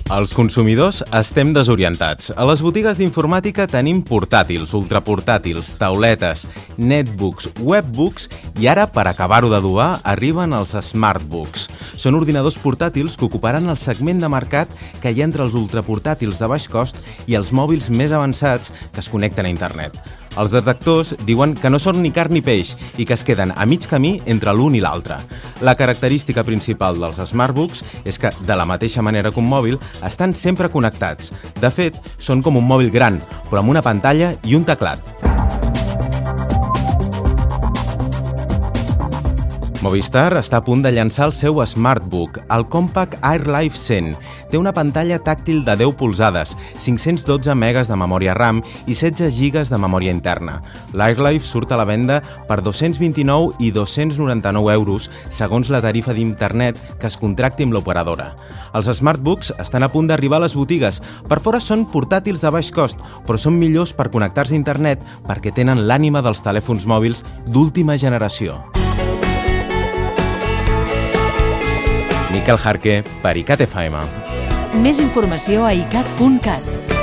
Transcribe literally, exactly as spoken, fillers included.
Els consumidors estem desorientats. A les botigues d'informàtica tenim portàtils, ultraportàtils, tauletes, netbooks, webbooks i ara, per acabar-ho d'adobar, arriben els smartbooks. Són ordinadors portàtils que ocuparan el segment de mercat que hi ha entre els ultraportàtils de baix cost i els mòbils més avançats que es connecten a internet. Els detectors diuen que no són ni carn ni peix i que es queden a mig camí entre l'un i l'altre. La característica principal dels smartbooks és que, de la mateixa manera que un mòbil, estan sempre connectats. De fet, són com un mòbil gran, però amb una pantalla i un teclat. Movistar està a punt de llançar el seu Smartbook, el Compaq AirLife cent. Té una pantalla tàctil de deu polzades, cinc-cents dotze megas de memòria RAM i setze gigas de memòria interna. L'AirLife surt a la venda per dos-cents vint-i-nou i dos-cents noranta-nou euros, segons la tarifa d'internet que es contracti amb l'operadora. Els Smartbooks estan a punt d'arribar a les botigues. Per fora són portàtils de baix cost, però són millors per connectar-se a internet perquè tenen l'ànima dels telèfons mòbils d'última generació. Miquel Jarque, per ICAT F M. Més informació a icat punt cat.